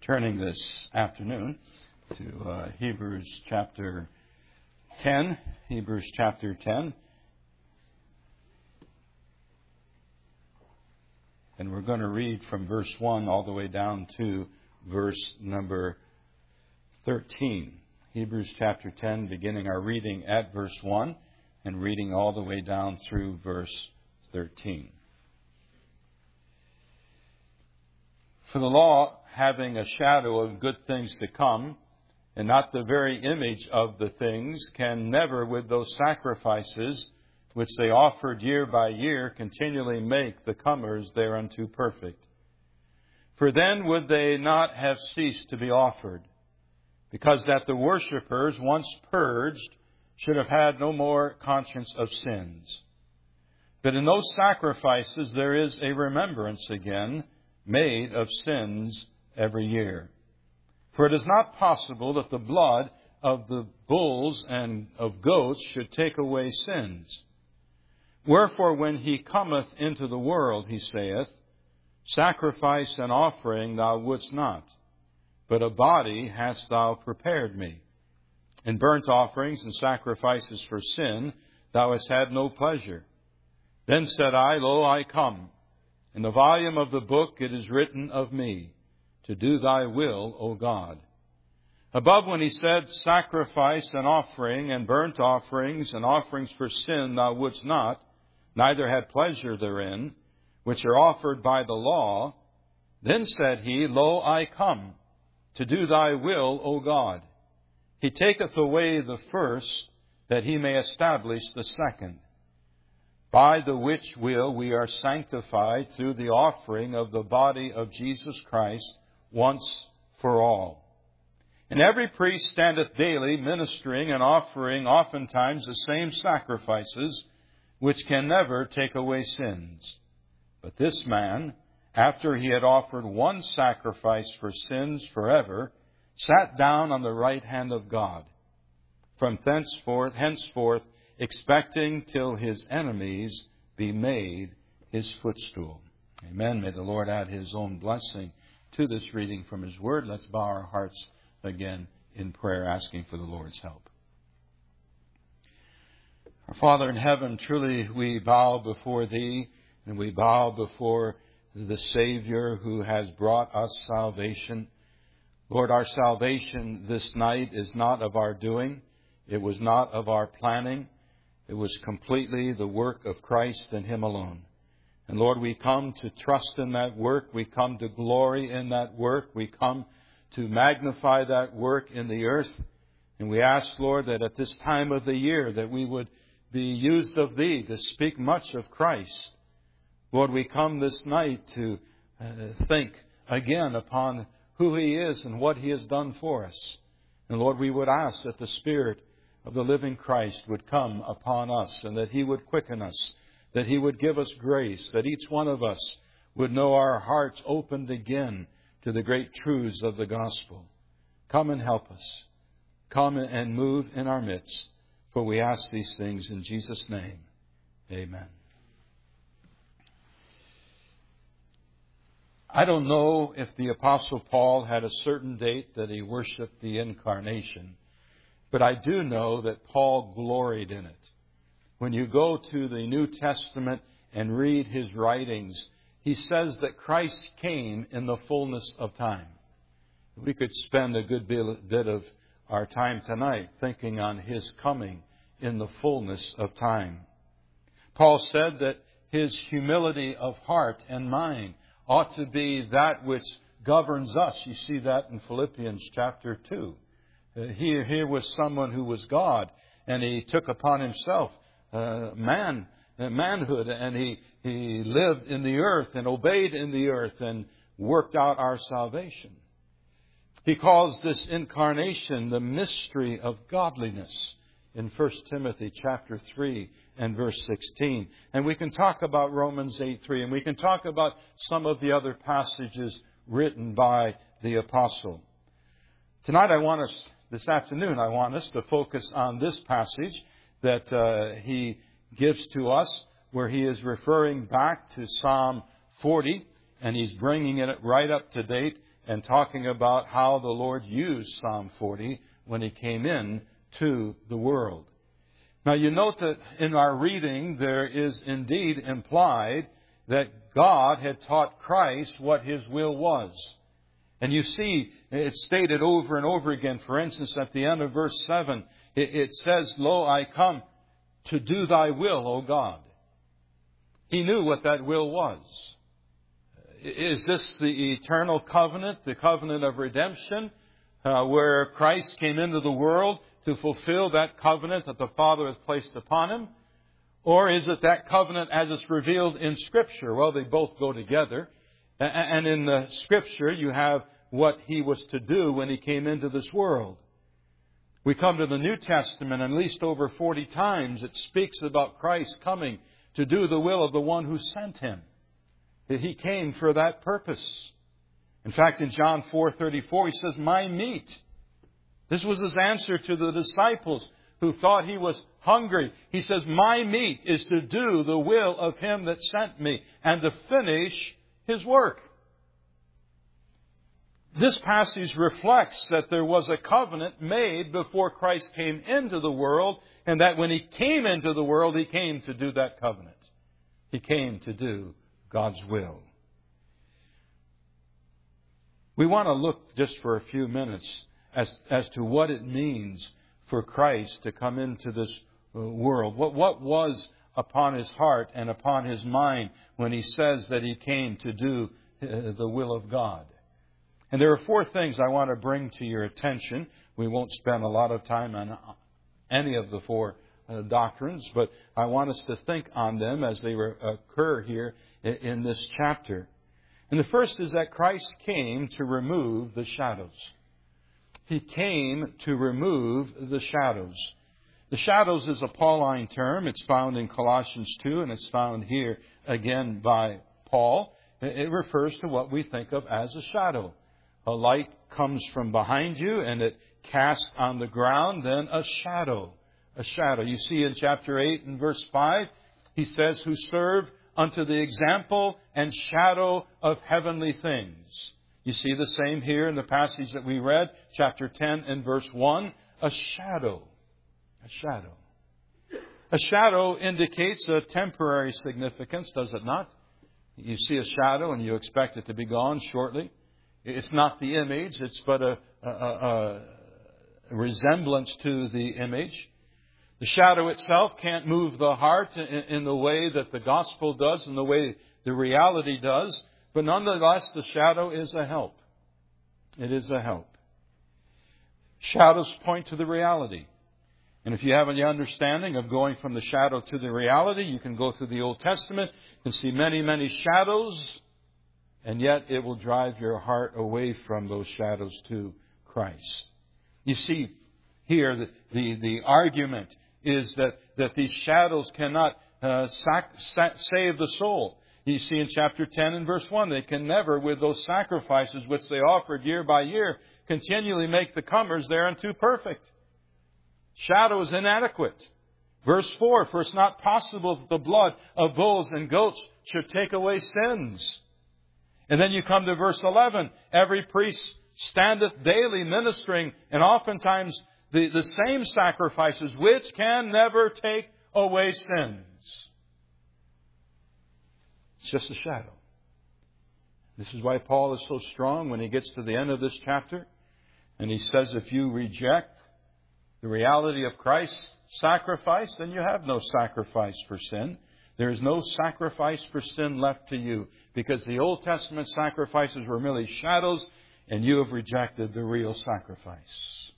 turning this afternoon to Hebrews chapter 10. Hebrews chapter 10. And we're going to read from verse 1 all the way down to verse number 13. Hebrews chapter 10, beginning our reading at verse 1 and reading all the way down through verse 13. For the law, having a shadow of good things to come, and not the very image of the things, can never, with those sacrifices which they offered year by year, continually make the comers thereunto perfect. For then would they not have ceased to be offered, because that the worshippers, once purged, should have had no more conscience of sins. But in those sacrifices there is a remembrance again made of sins every year. For it is not possible that the blood of the bulls and of goats should take away sins. Wherefore when he cometh into the world, he saith, Sacrifice and offering thou wouldst not, but a body hast thou prepared me. In burnt offerings and sacrifices for sin thou hast had no pleasure. Then said I, Lo, I come. In the volume of the book it is written of me, to do thy will, O God. Above when he said, Sacrifice and offering and burnt offerings and offerings for sin thou wouldst not, neither had pleasure therein, which are offered by the law, then said he, Lo, I come, to do thy will, O God. He taketh away the first, that he may establish the second. By the which will we are sanctified through the offering of the body of Jesus Christ once for all. And every priest standeth daily ministering and offering oftentimes the same sacrifices, which can never take away sins. But this man, after he had offered one sacrifice for sins forever, sat down on the right hand of God, from henceforth expecting till his enemies be made his footstool. Amen. May the Lord add his own blessing to this reading from his word. Let's bow our hearts again in prayer, asking for the Lord's help. Our Father in heaven, truly we bow before thee, and we bow before the Savior who has brought us salvation. Lord, our salvation this night is not of our doing. It was not of our planning. It was completely the work of Christ and Him alone. And Lord, we come to trust in that work. We come to glory in that work. We come to magnify that work in the earth. And we ask, Lord, that at this time of the year that we would be used of Thee to speak much of Christ. Lord, we come this night to think again upon who He is and what He has done for us. And Lord, we would ask that the Spirit of the living Christ would come upon us and that He would quicken us, that He would give us grace, that each one of us would know our hearts opened again to the great truths of the gospel. Come and help us. Come and move in our midst, for we ask these things in Jesus' name. Amen. I don't know if the Apostle Paul had a certain date that he worshiped the Incarnation, but I do know that Paul gloried in it. When you go to the New Testament and read his writings, he says that Christ came in the fullness of time. We could spend a good bit of our time tonight thinking on His coming in the fullness of time. Paul said that his humility of heart and mind ought to be that which governs us. You see that in Philippians chapter 2. Here was someone who was God, and he took upon himself manhood, and he lived in the earth and obeyed in the earth and worked out our salvation. He calls this incarnation the mystery of godliness in 1 Timothy chapter 3 and verse 16. And we can talk about Romans 8:3, and we can talk about some of the other passages written by the apostle. Tonight this afternoon, I want us to focus on this passage that he gives to us, where he is referring back to Psalm 40, and he's bringing it right up to date and talking about how the Lord used Psalm 40 when He came in to the world. Now you note that in our reading there is indeed implied that God had taught Christ what His will was. And you see, it's stated over and over again. For instance, at the end of verse 7, it says, "Lo, I come to do Thy will, O God." He knew what that will was. Is this the eternal covenant, the covenant of redemption, where Christ came into the world to fulfill that covenant that the Father has placed upon Him? Or is it that covenant as it's revealed in Scripture? Well, they both go together. And in the Scripture, you have what He was to do when He came into this world. We come to the New Testament, and at least over 40 times it speaks about Christ coming to do the will of the one who sent Him. He came for that purpose. In fact, in John 4:34, He says, "My meat." This was His answer to the disciples who thought He was hungry. He says, "My meat is to do the will of Him that sent me and to finish His work." This passage reflects that there was a covenant made before Christ came into the world, and that when He came into the world, He came to do that covenant. He came to do God's will. We want to look just for a few minutes as to what it means for Christ to come into this world. What was upon His heart and upon His mind when He says that He came to do the will of God? And there are 4 things I want to bring to your attention. We won't spend a lot of time on any of the 4 doctrines, but I want us to think on them as they occur here in this chapter. And the first is that Christ came to remove the shadows. He came to remove the shadows. The shadows is a Pauline term. It's found in Colossians 2, and it's found here again by Paul. It refers to what we think of as a shadow. A light comes from behind you, and it casts on the ground, then a shadow. A shadow. You see in chapter 8 and verse 5, he says, "Who serve unto the example and shadow of heavenly things." You see the same here in the passage that we read, chapter 10 and verse 1. A shadow. A shadow. A shadow indicates a temporary significance, does it not? You see a shadow and you expect it to be gone shortly. It's not the image, it's but a resemblance to the image. The shadow itself can't move the heart in the way that the gospel does, in the way the reality does. But nonetheless, the shadow is a help. It is a help. Shadows point to the reality. And if you have any understanding of going from the shadow to the reality, you can go through the Old Testament and see many, many shadows, and yet it will drive your heart away from those shadows to Christ. You see here that the argument is that these shadows cannot save the soul. You see in chapter 10 and verse 1, they can never, with those sacrifices which they offered year by year, continually make the comers thereunto perfect. Shadow is inadequate. Verse 4, "For it's not possible that the blood of bulls and goats should take away sins." And then you come to verse 11, "Every priest standeth daily ministering, and oftentimes the same sacrifices, which can never take away sins." It's just a shadow. This is why Paul is so strong when he gets to the end of this chapter. And he says, if you reject the reality of Christ's sacrifice, then you have no sacrifice for sin. There is no sacrifice for sin left to you, because the Old Testament sacrifices were merely shadows, and you have rejected the real sacrifice.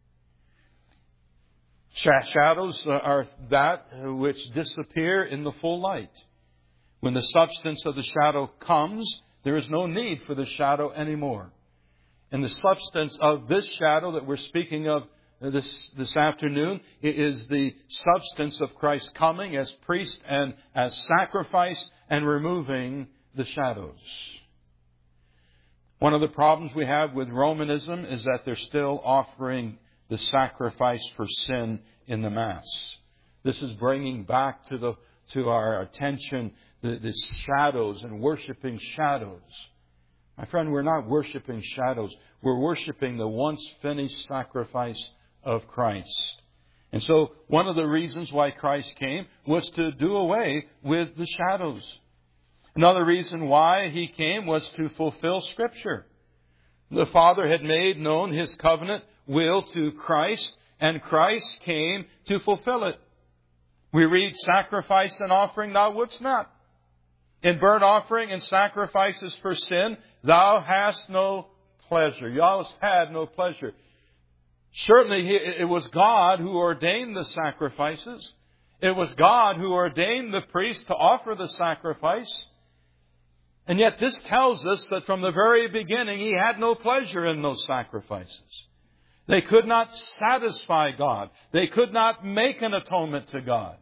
Shadows are that which disappear in the full light. When the substance of the shadow comes, there is no need for the shadow anymore. And the substance of this shadow that we're speaking of this afternoon is the substance of Christ coming as priest and as sacrifice and removing the shadows. One of the problems we have with Romanism is that they're still offering the sacrifice for sin in the Mass. This is bringing back to our attention the shadows and worshiping shadows. My friend, we're not worshiping shadows. We're worshiping the once finished sacrifice of Christ. And so one of the reasons why Christ came was to do away with the shadows. Another reason why He came was to fulfill Scripture. The Father had made known His covenant will to Christ, and Christ came to fulfill it. We read, sacrifice and offering thou wouldst not. In burnt offering and sacrifices for sin, thou hast no pleasure. Thou had no pleasure. Certainly, it was God who ordained the sacrifices. It was God who ordained the priest to offer the sacrifice. And yet this tells us that from the very beginning, He had no pleasure in those sacrifices. They could not satisfy God. They could not make an atonement to God.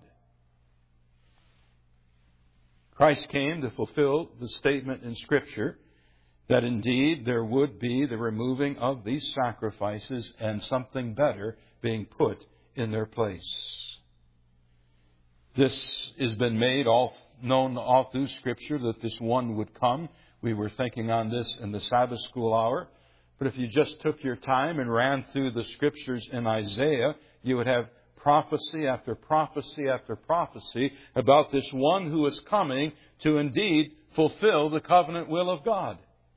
Christ came to fulfill the statement in Scripture that indeed there would be the removing of these sacrifices and something better being put in their place. This has been made known all through Scripture that this one would come. We were thinking on this in the Sabbath school hour. But if you just took your time and ran through the Scriptures in Isaiah, you would have prophecy after prophecy after prophecy about this one who is coming to indeed fulfill the covenant will of God.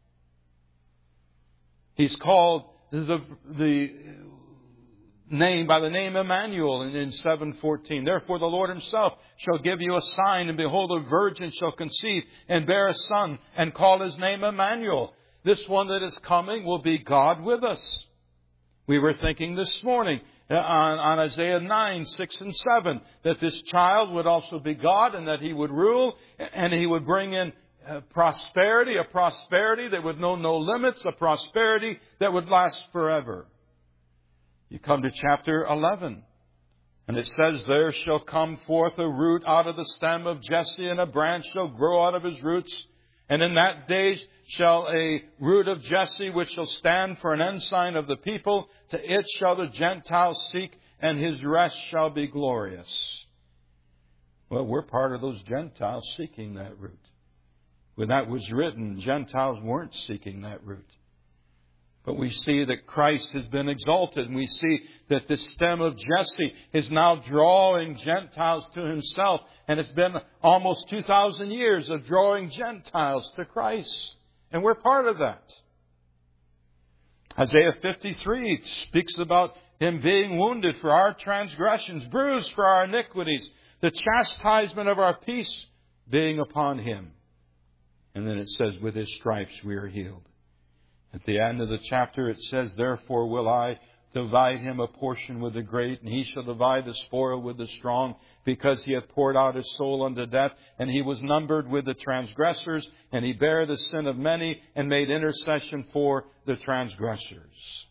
He's called the name by the name Emmanuel in 7:14. Therefore the Lord Himself shall give you a sign, and behold, a virgin shall conceive and bear a son, and call His name Emmanuel. This one that is coming will be God with us. We were thinking this morning on Isaiah 9, 6 and 7, that this child would also be God, and that He would rule, and He would bring in prosperity, a prosperity that would know no limits, a prosperity that would last forever. You come to chapter 11, and it says, there shall come forth a root out of the stem of Jesse, and a branch shall grow out of his roots. And in that day shall a root of Jesse, which shall stand for an ensign of the people, to it shall the Gentiles seek, and his rest shall be glorious. Well, we're part of those Gentiles seeking that root. When that was written, Gentiles weren't seeking that root. But we see that Christ has been exalted, and we see that the stem of Jesse is now drawing Gentiles to Himself. And it's been almost 2,000 years of drawing Gentiles to Christ. And we're part of that. Isaiah 53 speaks about Him being wounded for our transgressions, bruised for our iniquities, the chastisement of our peace being upon Him. And then it says, with His stripes we are healed. At the end of the chapter it says, therefore will I divide him a portion with the great, and he shall divide the spoil with the strong, because he hath poured out his soul unto death, and he was numbered with the transgressors, and he bare the sin of many, and made intercession for the transgressors.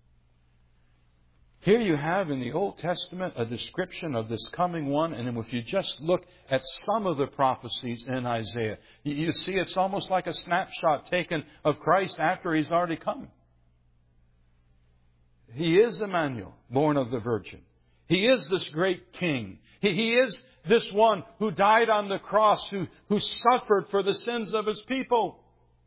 Here you have in the Old Testament a description of this coming one, and if you just look at some of the prophecies in Isaiah, you see it's almost like a snapshot taken of Christ after He's already come. He is Emmanuel, born of the Virgin. He is this great King. He is this one who died on the cross, who suffered for the sins of His people.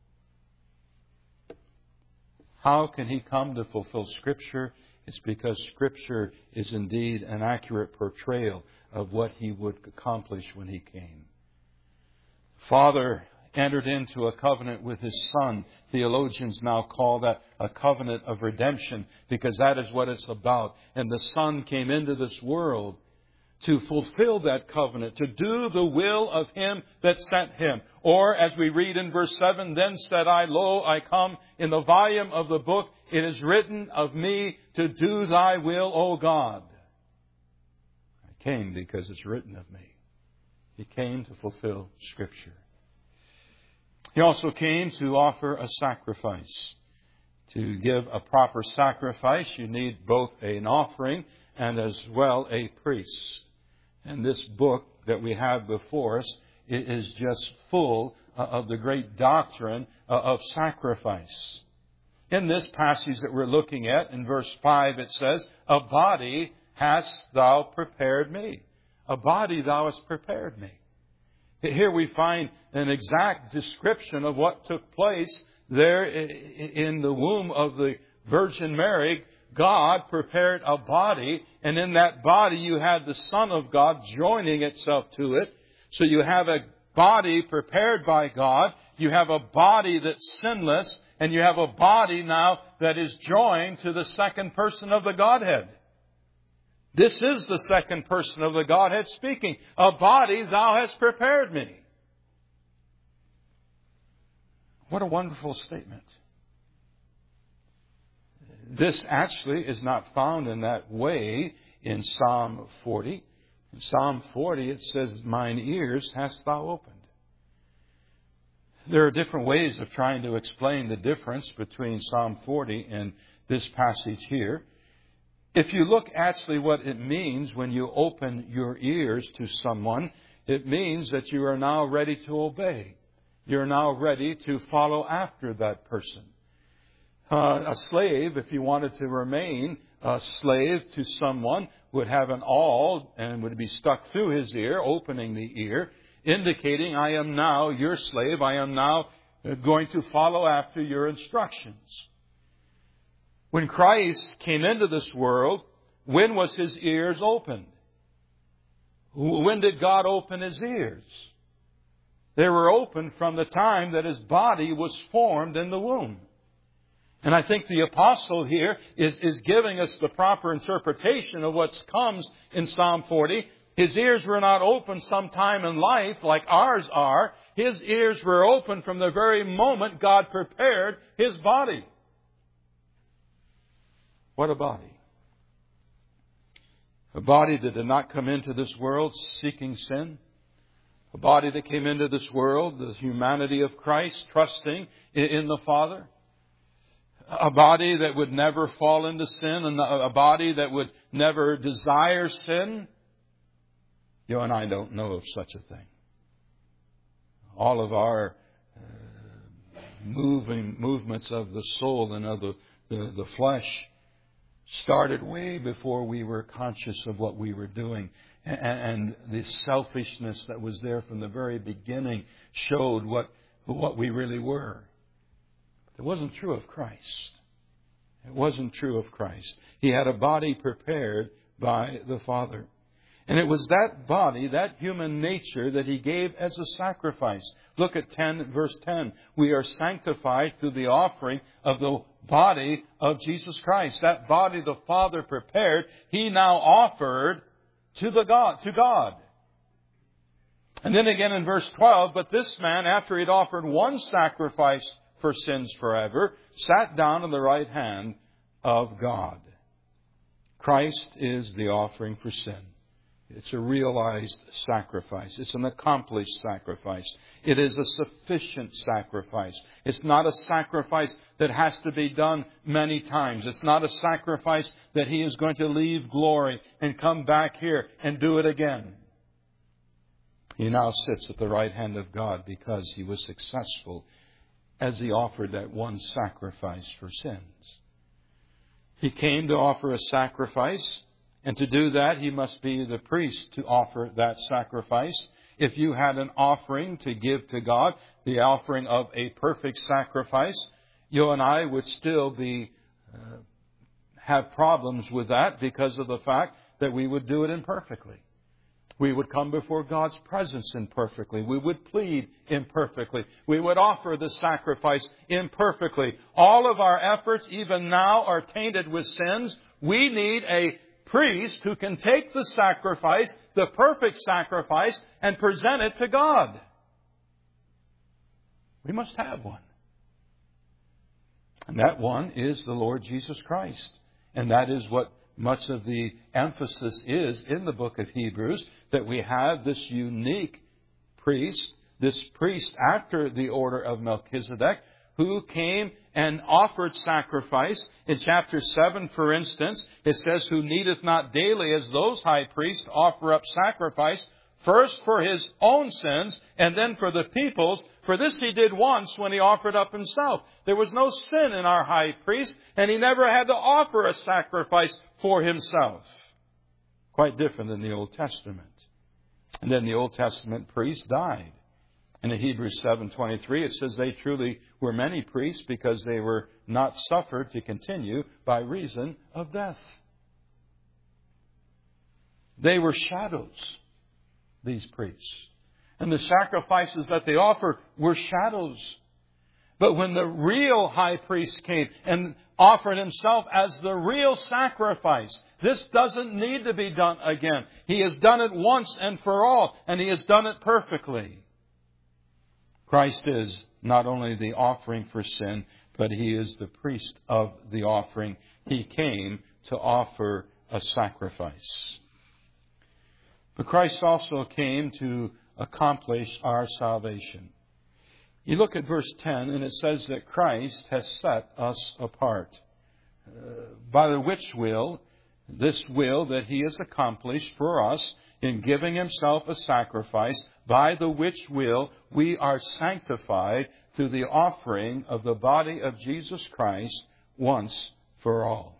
How can He come to fulfill Scripture? It's because Scripture is indeed an accurate portrayal of what He would accomplish when He came. Father entered into a covenant with His Son. Theologians now call that a covenant of redemption, because that is what it's about. And the Son came into this world to fulfill that covenant, to do the will of Him that sent Him. Or, as we read in verse 7, then said I, lo, I come. In the volume of the book it is written of me to do Thy will, O God. I came because it's written of me. He came to fulfill Scripture. He also came to offer a sacrifice. To give a proper sacrifice, you need both an offering and as well a priest. And this book that we have before us is just full of the great doctrine of sacrifice. In this passage that we're looking at, in verse 5, it says, a body hast thou prepared me. A body thou hast prepared me. Here we find an exact description of what took place there in the womb of the Virgin Mary, God prepared a body, and in that body you had the Son of God joining itself to it. So you have a body prepared by God, you have a body that's sinless, and you have a body now that is joined to the second person of the Godhead. This is the second person of the Godhead speaking. A body thou hast prepared me. What a wonderful statement. This actually is not found in that way in Psalm 40. In Psalm 40 it says, mine ears hast thou opened. There are different ways of trying to explain the difference between Psalm 40 and this passage here. If you look actually what it means when you open your ears to someone, it means that you are now ready to obey. You're now ready to follow after that person. A slave, if he wanted to remain a slave to someone, would have an awl and would be stuck through his ear, opening the ear, indicating, I am now your slave. I am now going to follow after your instructions. When Christ came into this world, when was His ears opened? When did God open His ears? They were opened from the time that His body was formed in the womb. And I think the apostle here is giving us the proper interpretation of what comes in Psalm 40. His ears were not open sometime in life like ours are. His ears were open from the very moment God prepared His body. What a body. A body that did not come into this world seeking sin. A body that came into this world, the humanity of Christ, trusting in the Father. A body that would never fall into sin, and a body that would never desire sin. You and I don't know of such a thing. All of our movements of the soul and of the flesh started way before we were conscious of what we were doing. And the selfishness that was there from the very beginning showed what we really were. It wasn't true of Christ. It wasn't true of Christ. He had a body prepared by the Father. And it was that body, that human nature, that He gave as a sacrifice. Look at verse 10. We are sanctified through the offering of the body of Jesus Christ. That body the Father prepared, He now offered to God. And then again in verse 12, but this man, after he had offered one sacrifice for sins forever, sat down on the right hand of God. Christ is the offering for sin. It's a realized sacrifice. It's an accomplished sacrifice. It is a sufficient sacrifice. It's not a sacrifice that has to be done many times. It's not a sacrifice that He is going to leave glory and come back here and do it again. He now sits at the right hand of God because He was successful as He offered that one sacrifice for sins. He came to offer a sacrifice, and to do that, He must be the priest to offer that sacrifice. If you had an offering to give to God, the offering of a perfect sacrifice, you and I would still have problems with that because of the fact that we would do it imperfectly. We would come before God's presence imperfectly. We would plead imperfectly. We would offer the sacrifice imperfectly. All of our efforts, even now, are tainted with sins. We need a priest who can take the sacrifice, the perfect sacrifice, and present it to God. We must have one. And that one is the Lord Jesus Christ. And that is what much of the emphasis is in the book of Hebrews, that we have this unique priest, this priest after the order of Melchizedek, who came and offered sacrifice. In chapter 7, for instance, it says, who needeth not daily as those high priests offer up sacrifice, first for His own sins, and then for the people's. For this He did once when He offered up Himself. There was no sin in our high priest, and He never had to offer a sacrifice for Himself. Quite different than the Old Testament. And then the Old Testament priest died. And in Hebrews 7:23, it says they truly were many priests because they were not suffered to continue by reason of death. They were shadows, these priests. And the sacrifices that they offered were shadows. But when the real high priest came and offered himself as the real sacrifice, this doesn't need to be done again. He has done it once and for all, and He has done it perfectly. Christ is not only the offering for sin, but He is the priest of the offering. He came to offer a sacrifice. But Christ also came to accomplish our salvation. You look at verse 10, and it says that Christ has set us apart. By the which will, this will that He has accomplished for us in giving Himself a sacrifice, by the which will we are sanctified through the offering of the body of Jesus Christ once for all.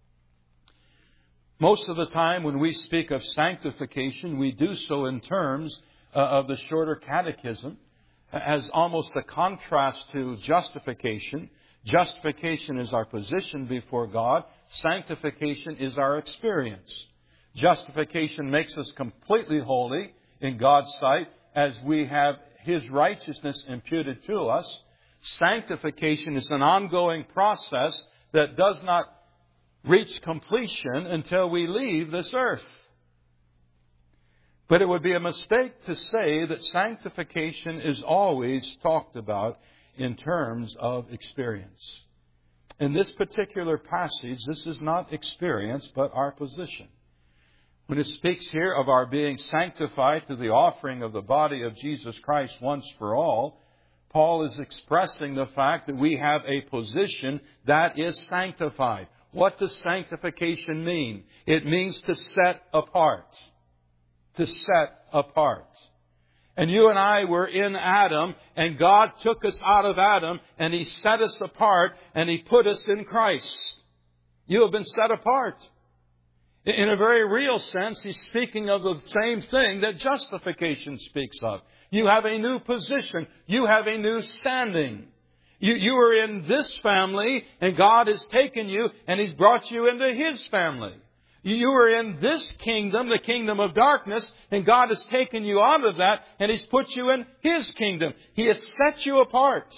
Most of the time when we speak of sanctification, we do so in terms of the Shorter Catechism as almost a contrast to justification. Justification is our position before God. Sanctification is our experience. Justification makes us completely holy in God's sight as we have His righteousness imputed to us. Sanctification is an ongoing process that does not reach completion until we leave this earth. But it would be a mistake to say that sanctification is always talked about in terms of experience. In this particular passage, this is not experience, but our position. When it speaks here of our being sanctified through the offering of the body of Jesus Christ once for all, Paul is expressing the fact that we have a position that is sanctified. What does sanctification mean? It means to set apart. To set apart. And you and I were in Adam, and God took us out of Adam, and He set us apart, and He put us in Christ. You have been set apart. In a very real sense, He's speaking of the same thing that justification speaks of. You have a new position. You have a new standing. You are in this family, and God has taken you, and He's brought you into His family. You are in this kingdom, the kingdom of darkness, and God has taken you out of that, and He's put you in His kingdom. He has set you apart.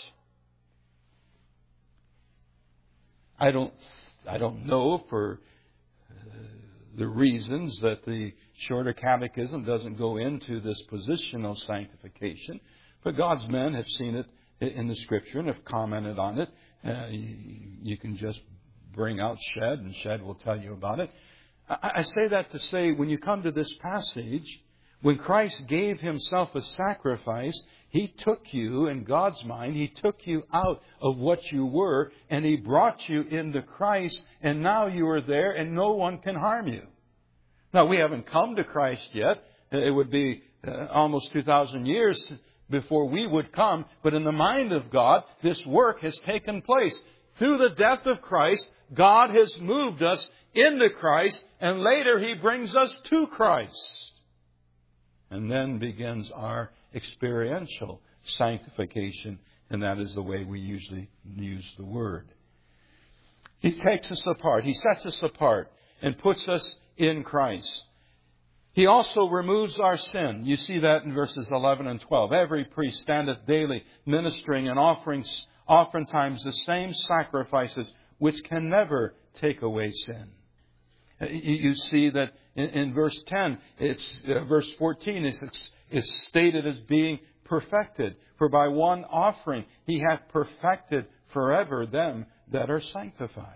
I don't know for the reasons that the Shorter Catechism doesn't go into this positional sanctification, but God's men have seen it in the Scripture and have commented on it. You can just bring out Shedd, and Shedd will tell you about it. I say that to say, when you come to this passage, when Christ gave Himself a sacrifice, He took you, in God's mind, He took you out of what you were, and He brought you into Christ, and now you are there, and no one can harm you. Now, we haven't come to Christ yet. It would be almost 2,000 years before we would come, but in the mind of God, this work has taken place. Through the death of Christ, God has moved us into Christ, and later He brings us to Christ. And then begins our experiential sanctification, and that is the way we usually use the word. He takes us apart. He sets us apart and puts us in Christ. He also removes our sin. You see that in verses 11 and 12. Every priest standeth daily ministering and offering oftentimes the same sacrifices which can never take away sin. You see that in verse 10, verse 14 is stated as being perfected. For by one offering He hath perfected forever them that are sanctified.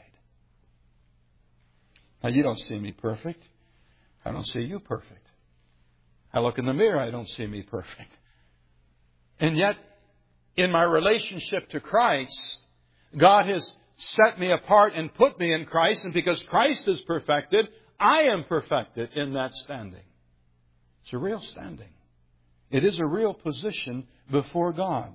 Now, you don't see me perfect. I don't see you perfect. I look in the mirror, I don't see me perfect. And yet, in my relationship to Christ, God has set me apart and put me in Christ. And because Christ is perfected, I am perfected in that standing. It's a real standing. It is a real position before God.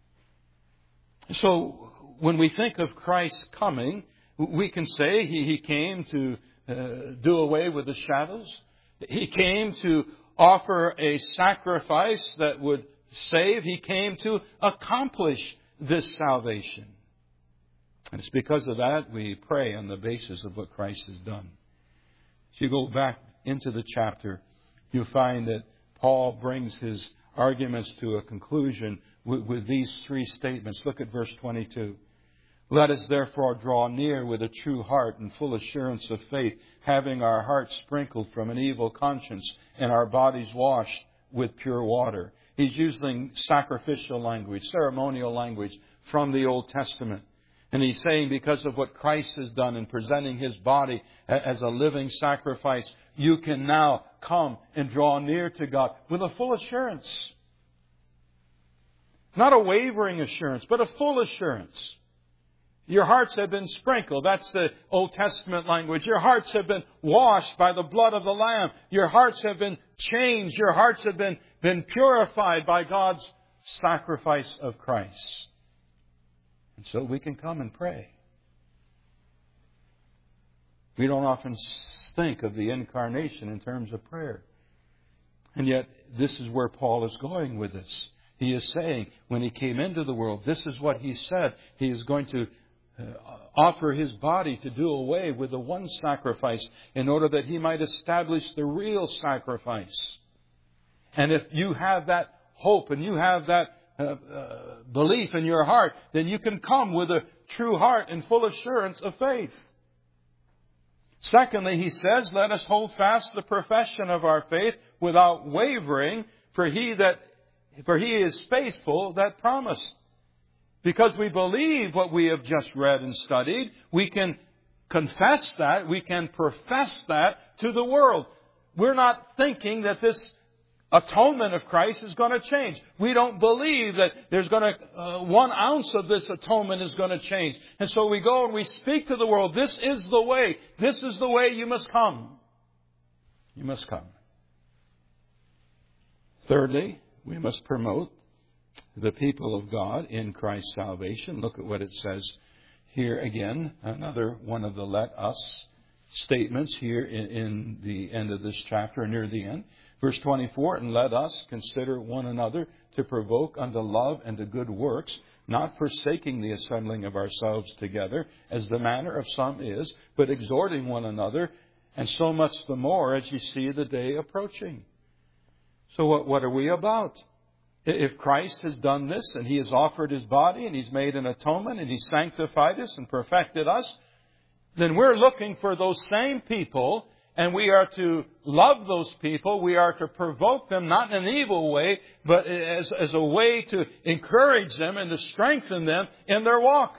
So, when we think of Christ's coming, we can say He came to do away with the shadows. He came to offer a sacrifice that would save. He came to accomplish this salvation. And it's because of that we pray on the basis of what Christ has done. If you go back into the chapter, you'll find that Paul brings his arguments to a conclusion with these three statements. Look at verse 22. Let us therefore draw near with a true heart and full assurance of faith, having our hearts sprinkled from an evil conscience and our bodies washed with pure water. He's using sacrificial language, ceremonial language from the Old Testament. And he's saying because of what Christ has done in presenting His body as a living sacrifice, you can now come and draw near to God with a full assurance. Not a wavering assurance, but a full assurance. Your hearts have been sprinkled. That's the Old Testament language. Your hearts have been washed by the blood of the Lamb. Your hearts have been changed. Your hearts have been purified by God's sacrifice of Christ. And so we can come and pray. We don't often think of the incarnation in terms of prayer. And yet, this is where Paul is going with this. He is saying, when He came into the world, this is what He said. He is going to offer His body to do away with the one sacrifice in order that He might establish the real sacrifice. And if you have that hope and you have that belief in your heart, then you can come with a true heart and full assurance of faith. Secondly, he says, let us hold fast the profession of our faith without wavering, for He is faithful that promised. Because we believe what we have just read and studied, we can confess that, we can profess that to the world. We're not thinking that this atonement of Christ is going to change. We don't believe that there's going to 1 ounce of this atonement is going to change. And so we go and we speak to the world. This is the way. This is the way you must come. You must come. Thirdly, we must promote the people of God in Christ's salvation. Look at what it says here again. Another one of the let us statements here in the end of this chapter, near the end. Verse 24, and let us consider one another to provoke unto love and to good works, not forsaking the assembling of ourselves together, as the manner of some is, but exhorting one another, and so much the more as you see the day approaching. So what are we about? If Christ has done this, and He has offered His body, and He's made an atonement, and He's sanctified us and perfected us, then we're looking for those same people. And we are to love those people. We are to provoke them, not in an evil way, but as a way to encourage them and to strengthen them in their walk.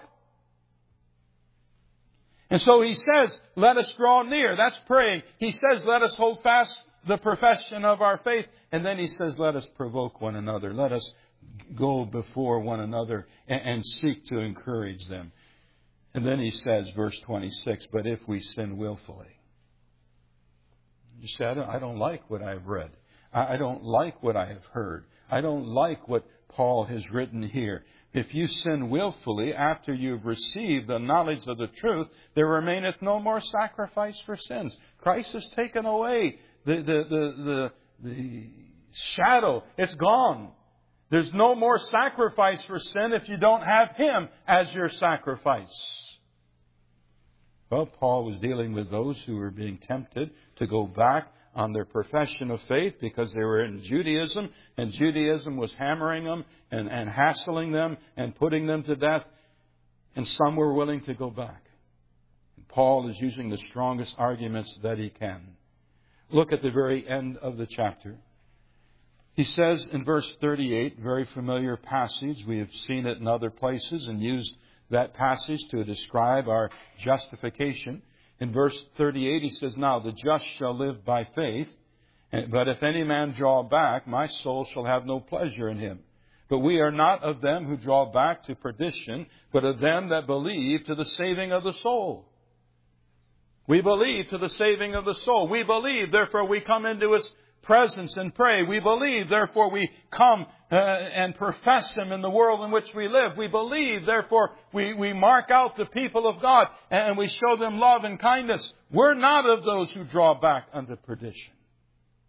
And so he says, let us draw near. That's praying. He says, let us hold fast the profession of our faith. And then he says, let us provoke one another. Let us go before one another and seek to encourage them. And then he says, verse 26, but if we sin willfully. You say, I don't like what I've read. I don't like what I have heard. I don't like what Paul has written here. If you sin willfully after you've received the knowledge of the truth, there remaineth no more sacrifice for sins. Christ has taken away the shadow. It's gone. There's no more sacrifice for sin if you don't have Him as your sacrifice. Well, Paul was dealing with those who were being tempted to go back on their profession of faith because they were in Judaism, and Judaism was hammering them and hassling them and putting them to death, and some were willing to go back. And Paul is using the strongest arguments that he can. Look at the very end of the chapter. He says in verse 38, very familiar passage, we have seen it in other places and used that passage to describe our justification. In verse 38, he says, now the just shall live by faith, but if any man draw back, my soul shall have no pleasure in him. But we are not of them who draw back to perdition, but of them that believe to the saving of the soul. We believe to the saving of the soul. We believe, therefore we come into His presence and pray. We believe, therefore we come and profess Him in the world in which we live. We believe, therefore we mark out the people of God and we show them love and kindness. We're not of those who draw back unto perdition.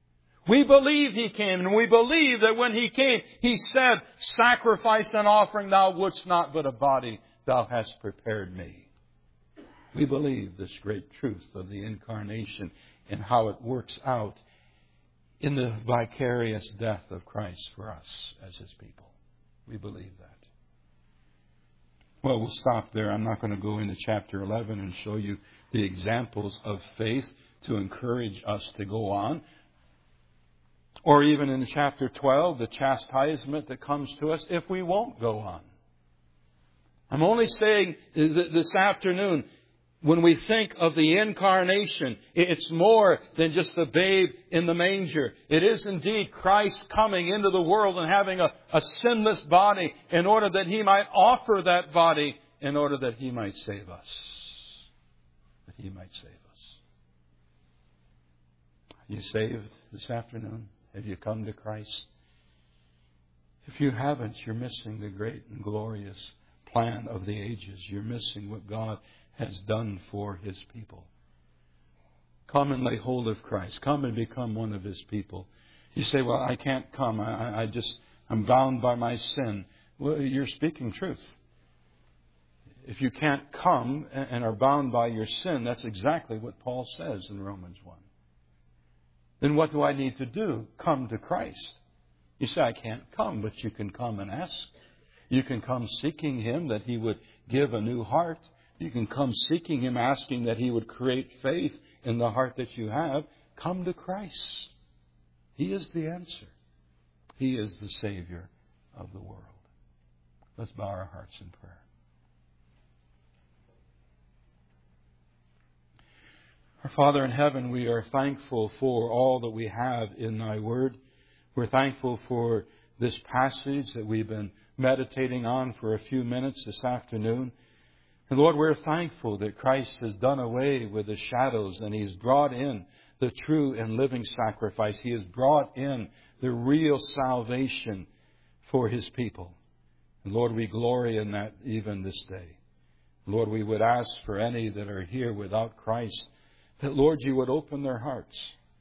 We believe He came, and we believe that when He came, He said, sacrifice and offering thou wouldst not, but a body thou hast prepared me. We believe this great truth of the incarnation and how it works out in the vicarious death of Christ for us as His people. We believe that. Well, we'll stop there. I'm not going to go into chapter 11 and show you the examples of faith to encourage us to go on. Or even in chapter 12, the chastisement that comes to us if we won't go on. I'm only saying this afternoon, when we think of the incarnation, it's more than just the babe in the manger. It is indeed Christ coming into the world and having a sinless body in order that He might offer that body in order that He might save us. That He might save us. Are you saved this afternoon? Have you come to Christ? If you haven't, you're missing the great and glorious plan of the ages. You're missing what God has done for His people. Come and lay hold of Christ. Come and become one of His people. You say, well, I can't come. I'm bound by my sin. Well, you're speaking truth. If you can't come and are bound by your sin, that's exactly what Paul says in Romans 1. Then what do I need to do? Come to Christ. You say, I can't come, but you can come and ask. You can come seeking Him that He would give a new heart. You can come seeking Him, asking that He would create faith in the heart that you have. Come to Christ. He is the answer. He is the Savior of the world. Let's bow our hearts in prayer. Our Father in heaven, we are thankful for all that we have in Thy Word. We're thankful for this passage that we've been meditating on for a few minutes this afternoon. And Lord, we're thankful that Christ has done away with the shadows and He's brought in the true and living sacrifice. He has brought in the real salvation for His people. And Lord, we glory in that even this day. Lord, we would ask for any that are here without Christ that, Lord, You would open their hearts.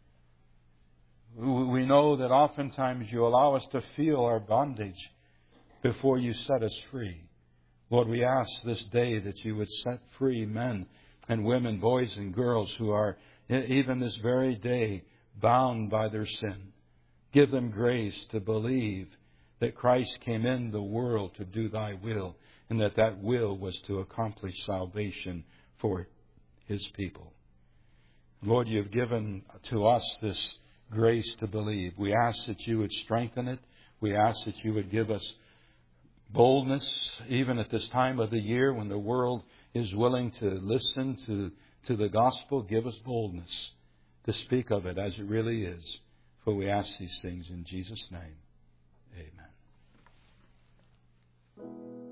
We know that oftentimes You allow us to feel our bondage before You set us free. Lord, we ask this day that You would set free men and women, boys and girls who are, even this very day, bound by their sin. Give them grace to believe that Christ came in the world to do Thy will, and that will was to accomplish salvation for His people. Lord, You have given to us this grace to believe. We ask that You would strengthen it. We ask that You would give us boldness, even at this time of the year when the world is willing to listen to the gospel. Give us boldness to speak of it as it really is. For we ask these things in Jesus' name. Amen.